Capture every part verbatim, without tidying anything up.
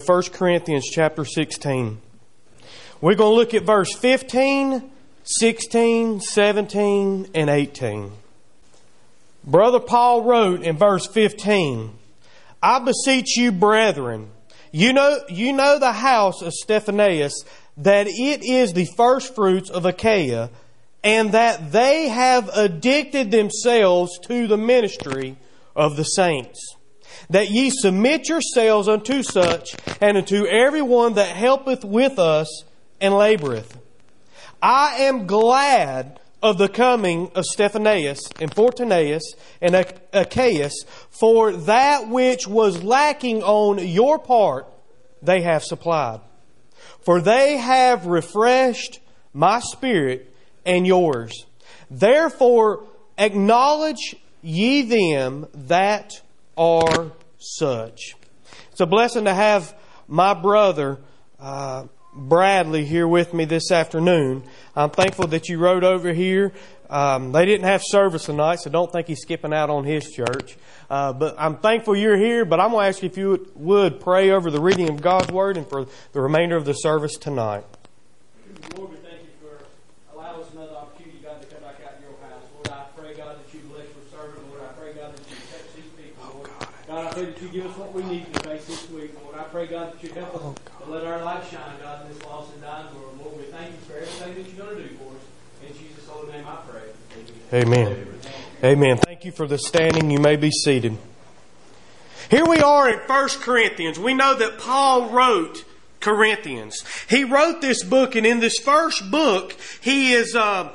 First Corinthians chapter sixteen. We're going to look at verse fifteen, sixteen, seventeen, and eighteen. Brother Paul wrote in verse fifteen, I beseech you, brethren, you know, you know the house of Stephanas, that it is the first fruits of Achaia, and that they have addicted themselves to the ministry of the saints. That ye submit yourselves unto such, and unto every one that helpeth with us and laboureth. I am glad of the coming of Stephanas and Fortunatus and Achaeus, for that which was lacking on your part they have supplied. For they have refreshed my spirit and yours. Therefore acknowledge ye them that are such. It's a blessing to have my brother uh, Bradley here with me this afternoon. I'm thankful that you rode over here. Um, they didn't have service tonight, so don't think he's skipping out on his church. Uh, but I'm thankful you're here, but I'm going to ask you if you would, would pray over the reading of God's Word and for the remainder of the service tonight. Lord, we thank you for allowing us another opportunity, God, to come back out to your house. Lord, I pray, God, that you bless your servant. Lord, I pray, God, that you touch these people, Lord. God, I pray that you give us what we need to face this week, Lord. I pray, God, that you help us to let our light shine, God, in this lost and dying world. Lord, we thank you for everything that you're going to do for us. In Jesus' holy name I pray. Amen. Amen. Amen. Thank you for the standing. You may be seated. Here we are in First Corinthians. We know that Paul wrote Corinthians. He wrote this book, and in this first book, he is uh,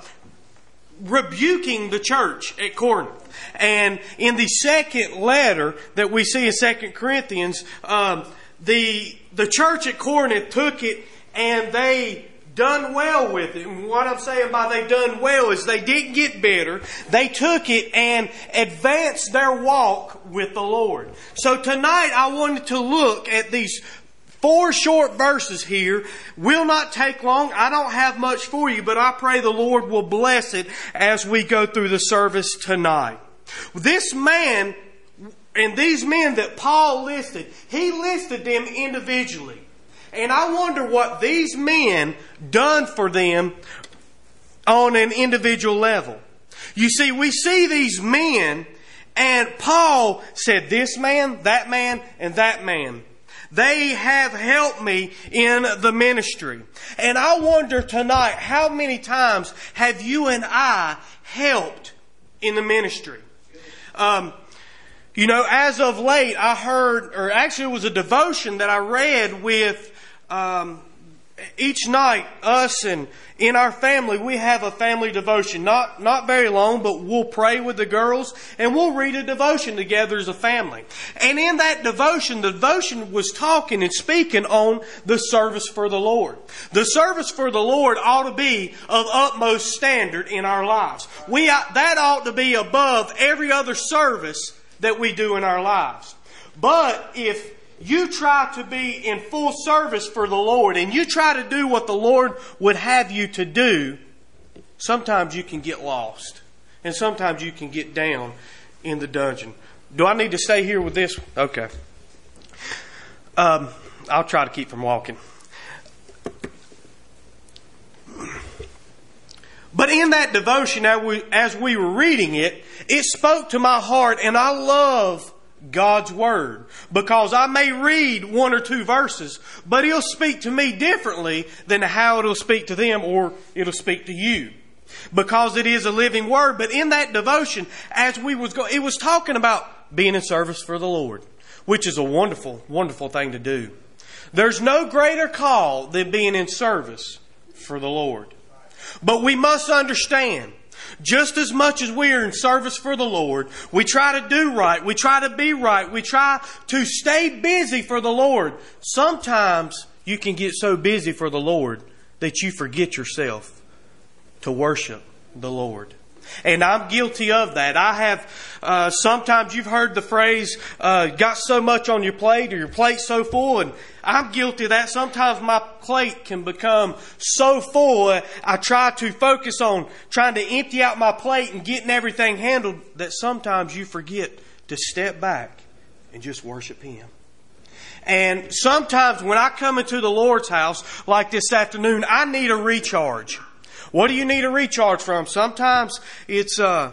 rebuking the church at Corinth. And in the second letter that we see in Second Corinthians, um, the the church at Corinth took it and they done well with it. And what I'm saying by they done well is they didn't get better. They took it and advanced their walk with the Lord. So tonight I wanted to look at these four short verses here. Will not take long. I don't have much for you, but I pray the Lord will bless it as we go through the service tonight. This man and these men that Paul listed, he listed them individually. And I wonder what these men done for them on an individual level. You see, we see these men, and Paul said, this man, that man, and that man. They have helped me in the ministry. And I wonder tonight, how many times have you and I helped in the ministry? Um, you know, as of late, I heard, or actually it was a devotion that I read with um, each night, us and in our family, we have a family devotion. Not not very long, but we'll pray with the girls and we'll read a devotion together as a family. And in that devotion, the devotion was talking and speaking on the service for the Lord. The service for the Lord ought to be of utmost standard in our lives. We that ought to be above every other service that we do in our lives. But if you try to be in full service for the Lord and you try to do what the Lord would have you to do, sometimes you can get lost. And sometimes you can get down in the dungeon. Do I need to stay here with this? Okay. Um, I'll try to keep from walking. But in that devotion, as we, as we were reading it, it spoke to my heart, and I love God's Word, because I may read one or two verses, but He'll speak to me differently than how it'll speak to them or it'll speak to you, because it is a living Word. But in that devotion, as we was going, it was talking about being in service for the Lord, which is a wonderful, wonderful thing to do. There's no greater call than being in service for the Lord. But we must understand, just as much as we are in service for the Lord, we try to do right, we try to be right, we try to stay busy for the Lord. Sometimes you can get so busy for the Lord that you forget yourself to worship the Lord. And I'm guilty of that. I have, uh, sometimes you've heard the phrase, uh, got so much on your plate, or your plate's so full, and I'm guilty of that. Sometimes my plate can become so full, I try to focus on trying to empty out my plate and getting everything handled, that sometimes you forget to step back and just worship Him. And sometimes when I come into the Lord's house, like this afternoon, I need a recharge. What do you need a recharge from? Sometimes it's, uh,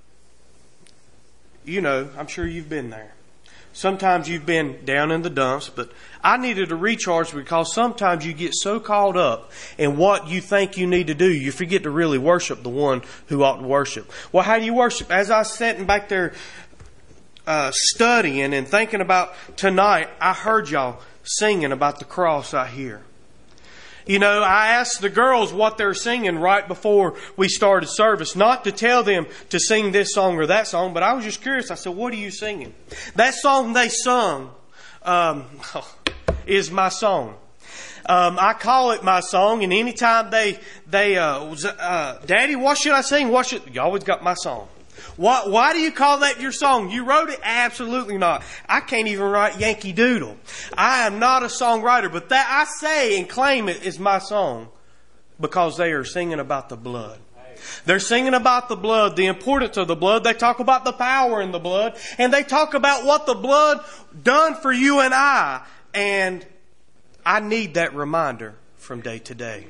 you know, I'm sure you've been there. Sometimes you've been down in the dumps, but I needed a recharge because sometimes you get so caught up in what you think you need to do, you forget to really worship the one who ought to worship. Well, how do you worship? As I was sitting back there uh, studying and thinking about tonight, I heard y'all singing about the cross out here. You know, I asked the girls what they're singing right before we started service. Not to tell them to sing this song or that song, but I was just curious. I said, what are you singing? That song they sung um, is my song. Um, I call it my song, and anytime they, they uh, uh, Daddy, what should I sing? What should... You always got my song. Why, why do you call that your song? You wrote it? Absolutely not. I can't even write Yankee Doodle. I am not a songwriter, but that I say and claim it is my song because they are singing about the blood. They're singing about the blood, the importance of the blood. They talk about the power in the blood, and they talk about what the blood done for you and I. And I need that reminder from day to day.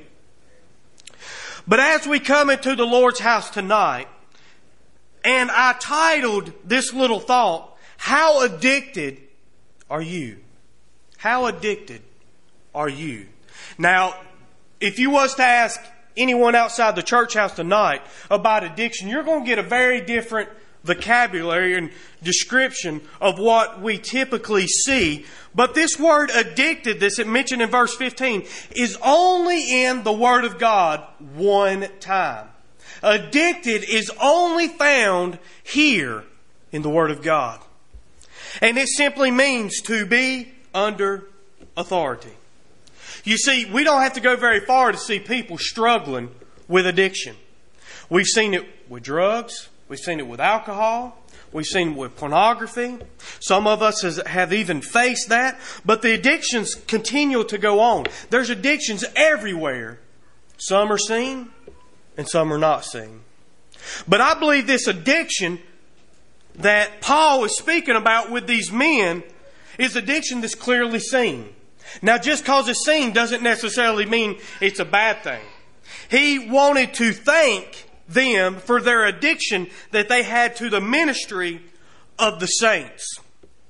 But as we come into the Lord's house tonight, and I titled this little thought, How Addicted Are You? How addicted are you? Now, if you was to ask anyone outside the church house tonight about addiction, you're going to get a very different vocabulary and description of what we typically see. But this word addicted, this it mentioned in verse fifteen, is only in the Word of God one time. Addicted is only found here in the Word of God. And it simply means to be under authority. You see, we don't have to go very far to see people struggling with addiction. We've seen it with drugs. We've seen it with alcohol. We've seen it with pornography. Some of us has, have even faced that. But the addictions continue to go on. There's addictions everywhere. Some are seen and some are not seen. But I believe this addiction that Paul is speaking about with these men is addiction that's clearly seen. Now, just because it's seen doesn't necessarily mean it's a bad thing. He wanted to thank them for their addiction that they had to the ministry of the saints.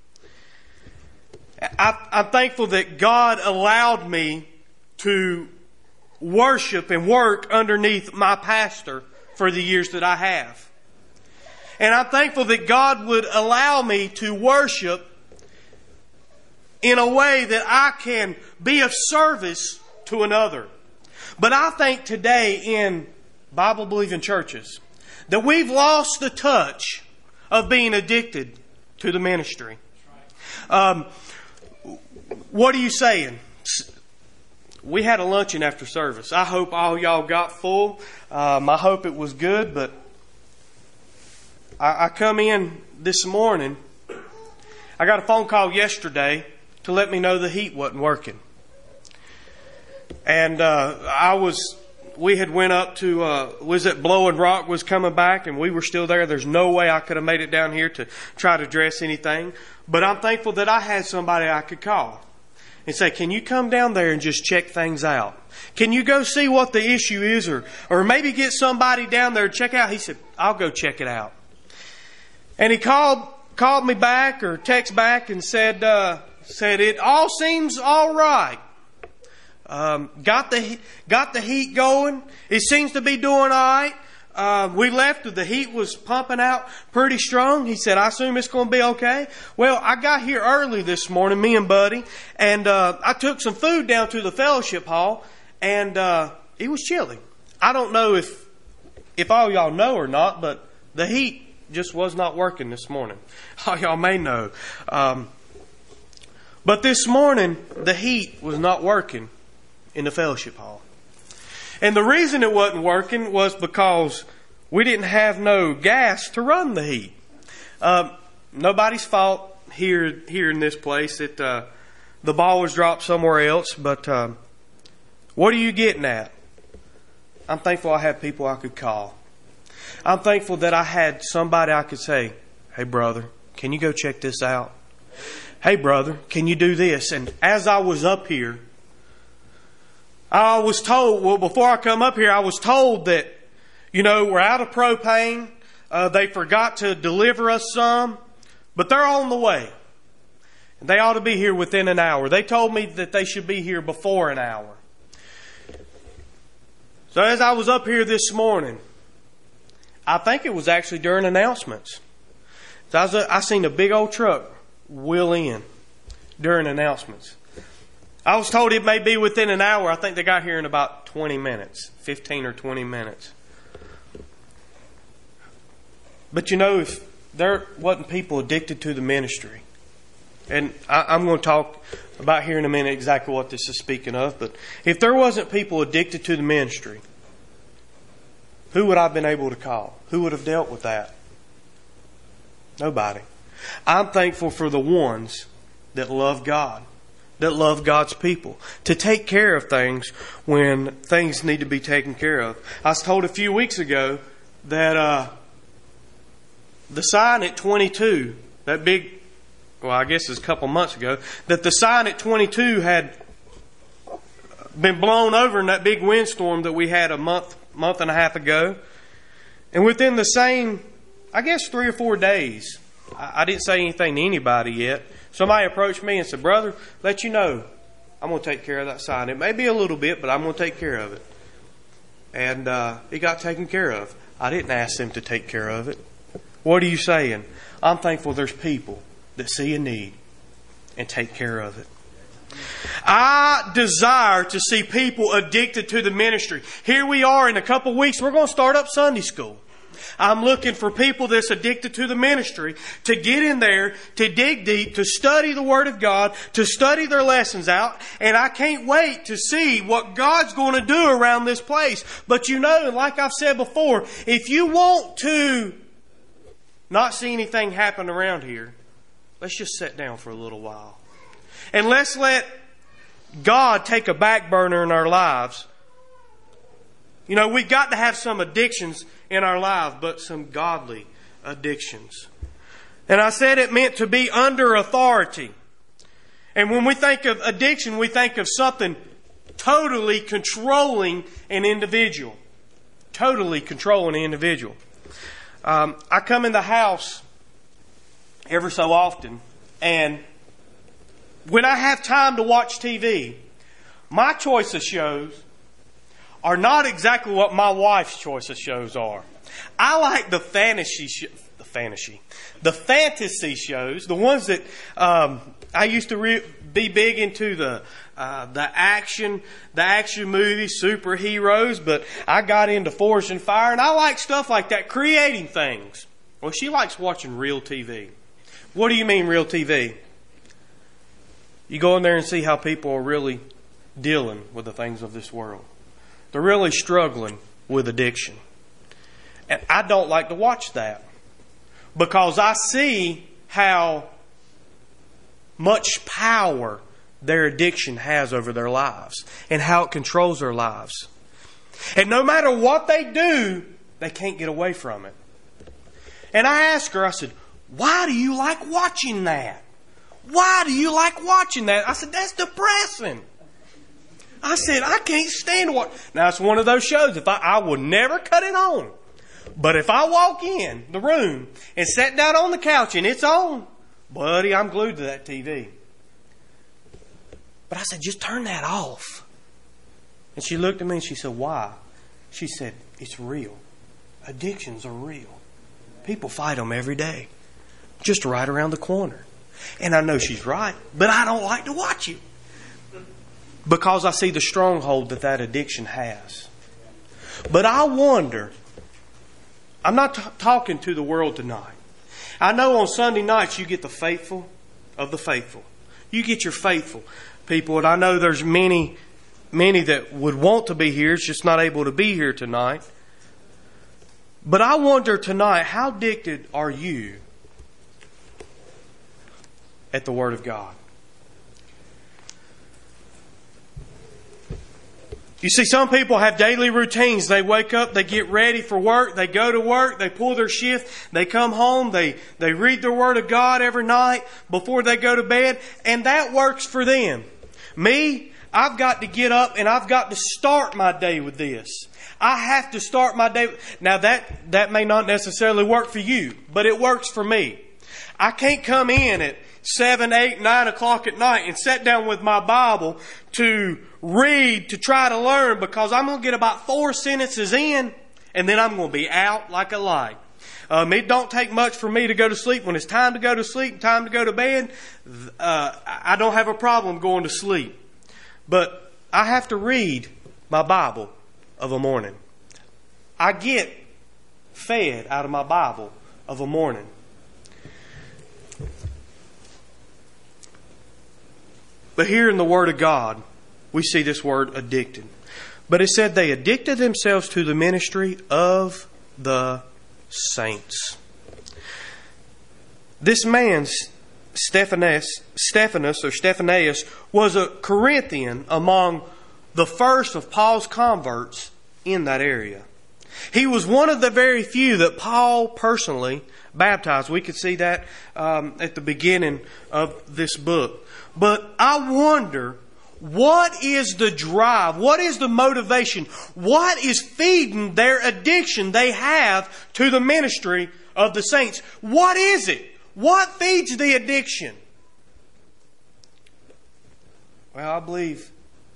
I, I'm thankful that God allowed me to worship and work underneath my pastor for the years that I have. And I'm thankful that God would allow me to worship in a way that I can be of service to another. But I think today in Bible-believing churches that we've lost the touch of being addicted to the ministry. Um, what are you saying? We had a luncheon after service. I hope all y'all got full. Um, I hope it was good, but I, I come in this morning. I got a phone call yesterday to let me know the heat wasn't working. And uh, I was, we had went up to, uh, was it Blowing Rock was coming back, and we were still there. There's no way I could have made it down here to try to dress anything. But I'm thankful that I had somebody I could call and say, can you come down there and just check things out? Can you go see what the issue is? Or, or maybe get somebody down there to check out. He said, I'll go check it out. And he called called me back or text back and said, uh, said it all seems all right. Um, got the got the heat going. It seems to be doing all right. Uh, we left. The heat was pumping out pretty strong. He said, I assume it's going to be okay. Well, I got here early this morning, me and Buddy, and uh, I took some food down to the fellowship hall, and uh, it was chilly. I don't know if if all y'all know or not, but the heat just was not working this morning. All y'all may know. Um, but this morning, the heat was not working in the fellowship hall. And the reason it wasn't working was because we didn't have no gas to run the heat. Um, nobody's fault here here in this place that uh, the ball was dropped somewhere else. But um, what are you getting at? I'm thankful I had people I could call. I'm thankful that I had somebody I could say, hey brother, can you go check this out? hey brother, can you do this? And as I was up here, I was told, well, before I come up here, I was told that, you know, we're out of propane. Uh, they forgot to deliver us some, but they're on the way. They ought to be here within an hour. They told me that they should be here before an hour. So as I was up here this morning, I think it was actually during announcements. So I, was, I seen a big old truck wheel in during announcements. I was told it may be within an hour. I think they got here in about twenty minutes, fifteen or twenty minutes. But you know, if there wasn't people addicted to the ministry, and I, I'm going to talk about here in a minute exactly what this is speaking of, but if there wasn't people addicted to the ministry, who would I have been able to call? Who would have dealt with that? Nobody. I'm thankful for the ones that love God, that love God's people, to take care of things when things need to be taken care of. I was told a few weeks ago that uh, the sign at twenty-two, that big, well, I guess it was a couple months ago, that the sign at twenty-two had been blown over in that big windstorm that we had a month, month and a half ago. And within the same, I guess, three or four days, I, I didn't say anything to anybody yet. Somebody approached me and said, brother, let you know, I'm going to take care of that sign. It may be a little bit, but I'm going to take care of it. And uh, it got taken care of. I didn't ask them to take care of it. What are you saying? I'm thankful there's people that see a need and take care of it. I desire to see people addicted to the ministry. Here we are in a couple of weeks. We're going to start up Sunday school. I'm looking for people that's addicted to the ministry to get in there, to dig deep, to study the Word of God, to study their lessons out. And I can't wait to see what God's going to do around this place. But you know, like I've said before, if you want to not see anything happen around here, let's just sit down for a little while. And let's let God take a back burner in our lives. You know, we've got to have some addictions in our lives, but some godly addictions. And I said it meant to be under authority. And when we think of addiction, we think of something totally controlling an individual. Totally controlling an individual. Um, I come in the house every so often, and when I have time to watch T V, my choice of shows are not exactly what my wife's choice of shows are. I like the fantasy, sh- the fantasy, the fantasy shows, the ones that um, I used to re- be big into the uh, the action, the action movies, superheroes. But I got into Forged in Fire, and I like stuff like that, creating things. Well, she likes watching real T V. What do you mean, real T V? You go in there and see how people are really dealing with the things of this world. They're really struggling with addiction. And I don't like to watch that because I see how much power their addiction has over their lives and how it controls their lives. And no matter what they do, they can't get away from it. And I asked her, I said, why do you like watching that? Why do you like watching that? I said, that's depressing. I said, I can't stand what. Now, it's one of those shows. If I, I would never cut it on. But if I walk in the room and sit down on the couch and it's on, buddy, I'm glued to that T V. But I said, just turn that off. And she looked at me and she said, why? She said, it's real. Addictions are real. People fight them every day. Just right around the corner. And I know she's right, but I don't like to watch it. Because I see the stronghold that that addiction has. But I wonder, I'm not t- talking to the world tonight. I know on Sunday nights you get the faithful of the faithful. You get your faithful people. And I know there's many, many that would want to be here, it's just not able to be here tonight. But I wonder tonight, how addicted are you at the Word of God? You see, some people have daily routines. They wake up, they get ready for work, they go to work, they pull their shift, they come home, they, they read the Word of God every night before they go to bed, and that works for them. Me, I've got to get up and I've got to start my day with this. I have to start my day. Now that, that may not necessarily work for you, but it works for me. I can't come in at seven, eight, nine o'clock at night and sit down with my Bible to read, to try to learn, because I'm going to get about four sentences in and then I'm going to be out like a light. Um, it don't take much for me to go to sleep. When it's time to go to sleep, time to go to bed, uh, I don't have a problem going to sleep. But I have to read my Bible of a morning. I get fed out of my Bible of a morning. But here in the Word of God, we see this word addicted. But it said they addicted themselves to the ministry of the saints. This man, Stephanus, Stephanus or Stephaneus, was a Corinthian among the first of Paul's converts in that area. He was one of the very few that Paul personally baptized. We could see that um, at the beginning of this book. But I wonder, what is the drive? What is the motivation? What is feeding their addiction they have to the ministry of the saints? What is it? What feeds the addiction? Well, I believe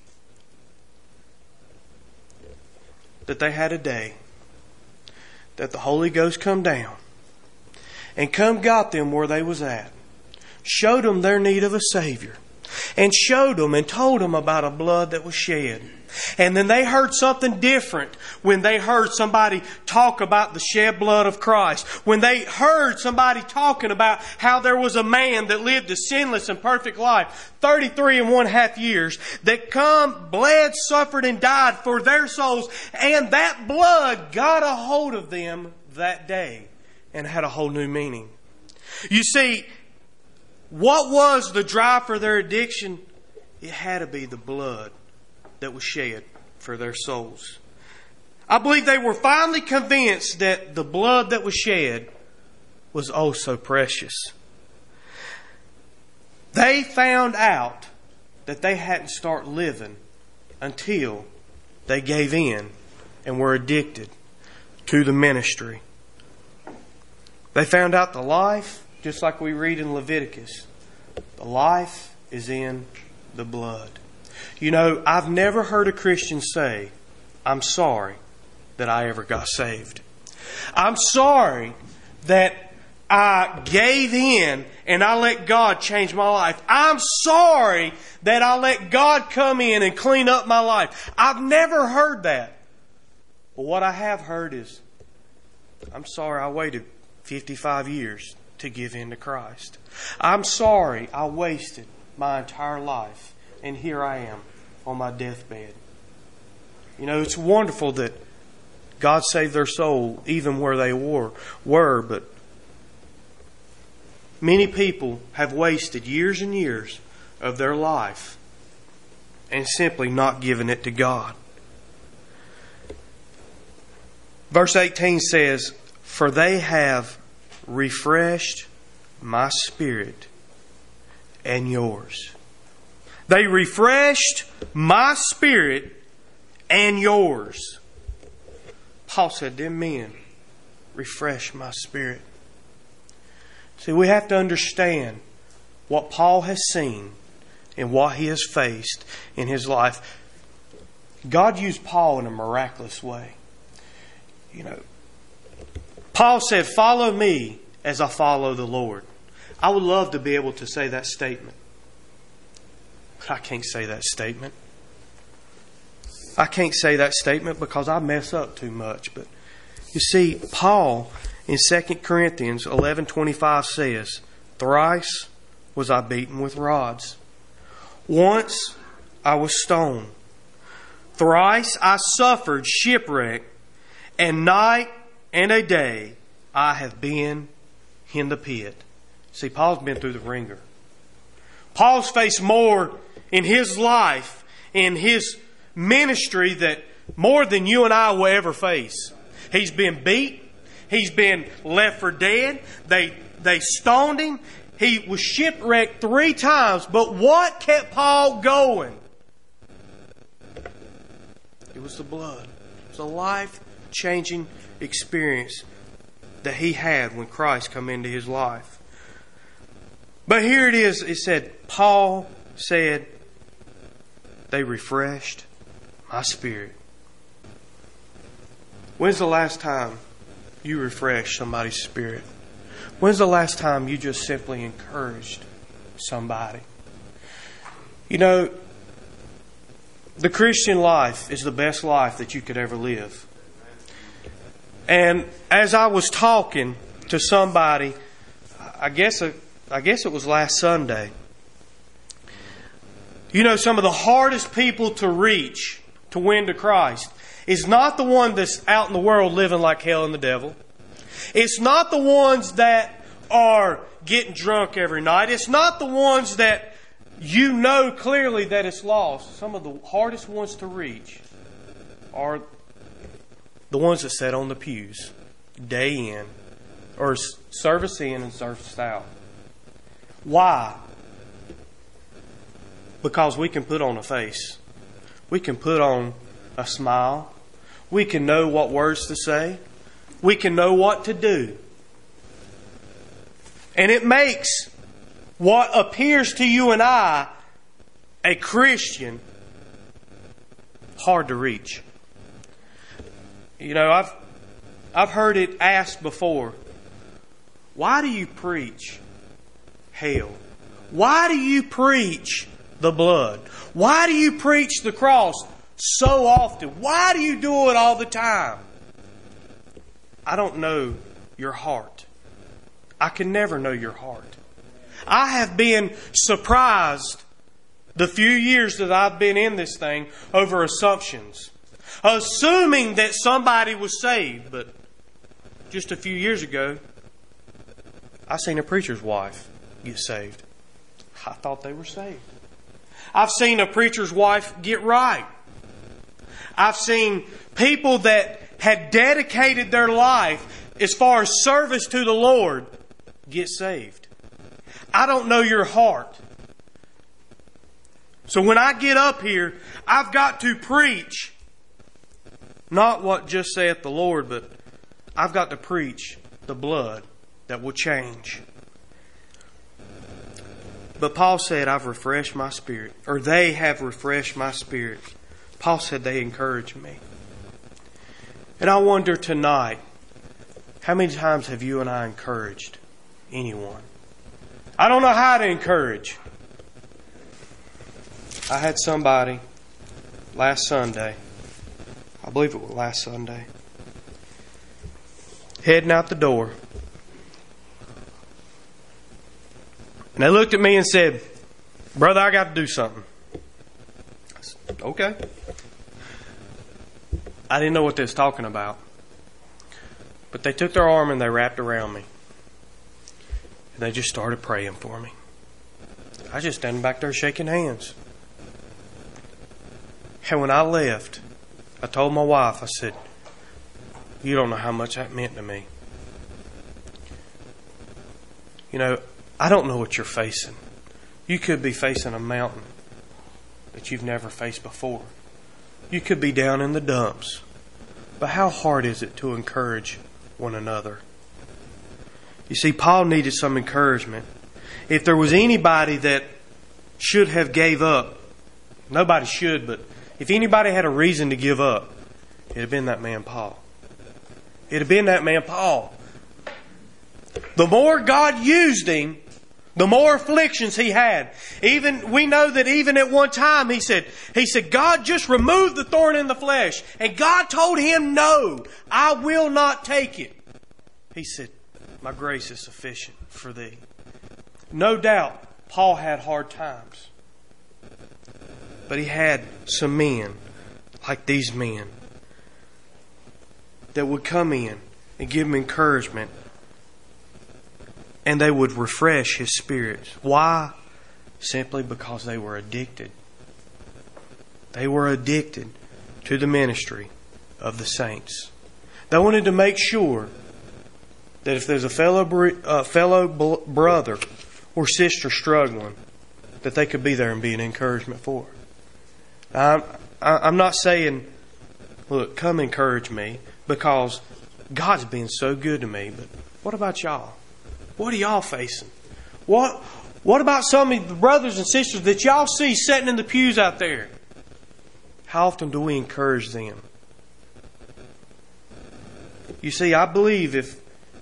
that they had a day that the Holy Ghost come down and come got them where they was at, showed them their need of a Savior, and showed them and told them about a blood that was shed. And then they heard something different when they heard somebody talk about the shed blood of Christ. When they heard somebody talking about how there was a man that lived a sinless and perfect life, thirty-three and one half years, that come, bled, suffered, and died for their souls. And that blood got a hold of them that day and had a whole new meaning. You see, what was the drive for their addiction? It had to be the blood that was shed for their souls. I believe they were finally convinced that the blood that was shed was oh so precious. They found out that they hadn't started living until they gave in and were addicted to the ministry. They found out the life, just like we read in Leviticus, the life is in the blood. You know, I've never heard a Christian say, I'm sorry that I ever got saved. I'm sorry that I gave in and I let God change my life. I'm sorry that I let God come in and clean up my life. I've never heard that. But what I have heard is, I'm sorry I waited fifty-five years to give in to Christ. I'm sorry I wasted my entire life, and here I am on my deathbed. You know, it's wonderful that God saved their soul even where they were, were, but many people have wasted years and years of their life and simply not given it to God. Verse eighteen says, "For they have refreshed my spirit and yours." They refreshed my spirit and yours. Paul said, them men refresh my spirit. See, we have to understand what Paul has seen and what he has faced in his life. God used Paul in a miraculous way. You know, Paul said, follow me as I follow the Lord. I would love to be able to say that statement. But I can't say that statement. I can't say that statement because I mess up too much. But you see, Paul in Second Corinthians eleven twenty-five says, "Thrice was I beaten with rods. Once I was stoned. Thrice I suffered shipwreck. And night and a day I have been in the pit." See, Paul's been through the ringer. Paul's faced more in his life, in his ministry that more than you and I will ever face. He's been beat. He's been left for dead. They, they stoned him. He was shipwrecked three times. But what kept Paul going? It was the blood. It was a life-changing experience that he had when Christ come into his life. But here it is. It said, Paul said, they refreshed my spirit. When's the last time you refreshed somebody's spirit? When's the last time you just simply encouraged somebody? You know, the Christian life is the best life that you could ever live. And as I was talking to somebody, I guess I guess it was last Sunday. You know, some of the hardest people to reach, to win to Christ, is not the one that's out in the world living like hell and the devil. It's not the ones that are getting drunk every night. It's not the ones that you know clearly that it's lost. Some of the hardest ones to reach are the ones that sit on the pews day in, or service in and service out. Why? Because we can put on a face. We can put on a smile. We can know what words to say. We can know what to do. And it makes what appears to you and I, a Christian, hard to reach. You know, I've I've heard it asked before, why do you preach hell? Why do you preach the blood? Why do you preach the cross so often? Why do you do it all the time? I don't know your heart. I can never know your heart. I have been surprised the few years that I've been in this thing over assumptions. Assuming that somebody was saved. But just a few years ago, I seen a preacher's wife get saved. I thought they were saved. I've seen a preacher's wife get right. I've seen people that had dedicated their life as far as service to the Lord get saved. I don't know your heart. So when I get up here, I've got to preach not what just saith the Lord, but I've got to preach the blood that will change. But Paul said, I've refreshed my spirit. Or they have refreshed my spirit. Paul said they encouraged me. And I wonder tonight, how many times have you and I encouraged anyone? I don't know how to encourage. I had somebody last Sunday, I believe it was last Sunday, heading out the door. And they looked at me and said, "Brother, I got to do something." I said, "Okay." I didn't know what they was talking about. But they took their arm and they wrapped around me. And they just started praying for me. I just standing back there shaking hands. And when I left, I told my wife, I said, "You don't know how much that meant to me." You know, I don't know what you're facing. You could be facing a mountain that you've never faced before. You could be down in the dumps. But how hard is it to encourage one another? You see, Paul needed some encouragement. If there was anybody that should have gave up, nobody should, but if anybody had a reason to give up, it'd have been that man Paul. It'd have been that man Paul. The more God used him, the more afflictions he had. Even we know that even at one time he said, he said, "God, just remove the thorn in the flesh." And God told him, "No, I will not take it." He said, "My grace is sufficient for thee." No doubt, Paul had hard times. But he had some men, like these men, that would come in and give him encouragement. And they would refresh his spirits. Why? Simply because they were addicted. They were addicted to the ministry of the saints. They wanted to make sure that if there's a fellow uh, fellow brother or sister struggling, that they could be there and be an encouragement for. I'm, I'm not saying, look, come encourage me, because God's been so good to me. But what about y'all? What are y'all facing? What What about some of the brothers and sisters that y'all see sitting in the pews out there? How often do we encourage them? You see, I believe if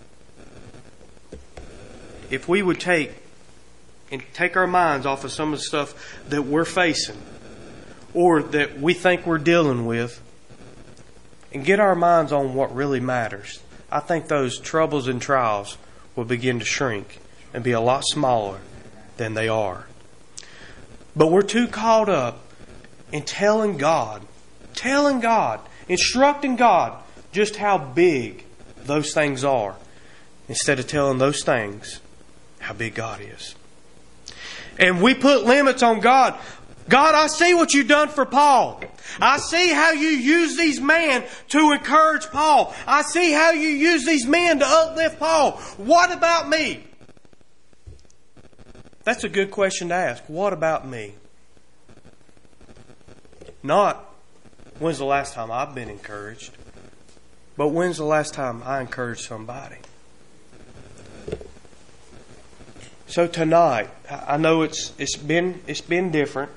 if we would take and take our minds off of some of the stuff that we're facing or that we think we're dealing with and get our minds on what really matters, I think those troubles and trials will begin to shrink and be a lot smaller than they are. But we're too caught up in telling God, telling God, instructing God just how big those things are, instead of telling those things how big God is. And we put limits on God. God, I see what you've done for Paul. I see how you use these men to encourage Paul. I see how you use these men to uplift Paul. What about me? That's a good question to ask. What about me? Not, when's the last time I've been encouraged? But when's the last time I encouraged somebody? So tonight, I know it's it's been it's been different.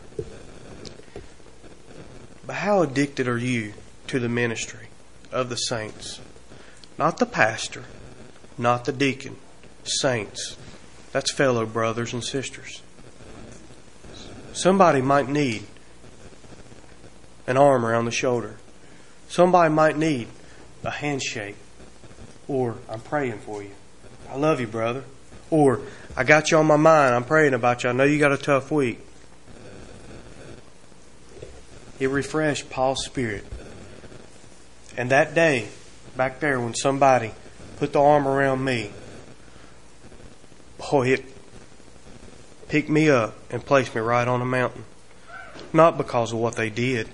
But how addicted are you to the ministry of the saints? Not the pastor, not the deacon. Saints. That's fellow brothers and sisters. Somebody might need an arm around the shoulder. Somebody might need a handshake. Or, I'm praying for you. I love you, brother. Or, I got you on my mind. I'm praying about you. I know you got a tough week. It refreshed Paul's spirit. And that day, back there, when somebody put the arm around me, boy, it picked me up and placed me right on a mountain. Not because of what they did,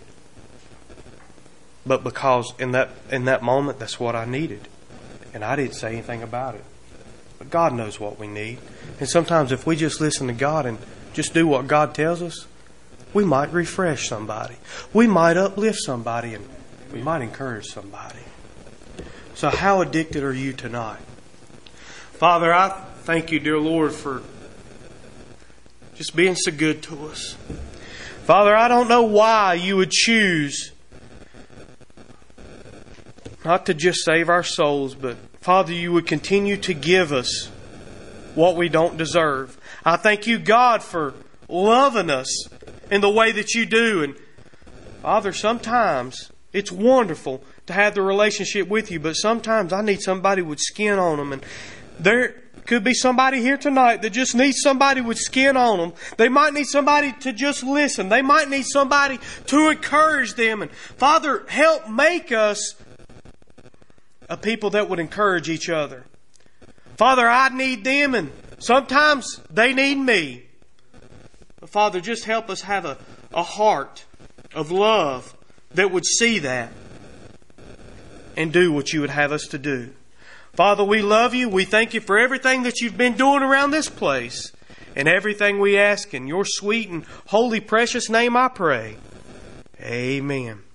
but because in that in that moment, that's what I needed. And I didn't say anything about it. But God knows what we need. And sometimes if we just listen to God and just do what God tells us, we might refresh somebody. We might uplift somebody, and we might encourage somebody. So how addicted are you tonight? Father, I thank you, dear Lord, for just being so good to us. Father, I don't know why you would choose not to just save our souls, but Father, you would continue to give us what we don't deserve. I thank you, God, for loving us in the way that you do. And Father, sometimes it's wonderful to have the relationship with you, but sometimes I need somebody with skin on them. And there could be somebody here tonight that just needs somebody with skin on them. They might need somebody to just listen. They might need somebody to encourage them. And Father, help make us a people that would encourage each other. Father, I need them, and sometimes they need me. But Father, just help us have a, a heart of love that would see that and do what you would have us to do. Father, we love you. We thank you for everything that you've been doing around this place. And everything we ask in your sweet and holy precious name I pray. Amen.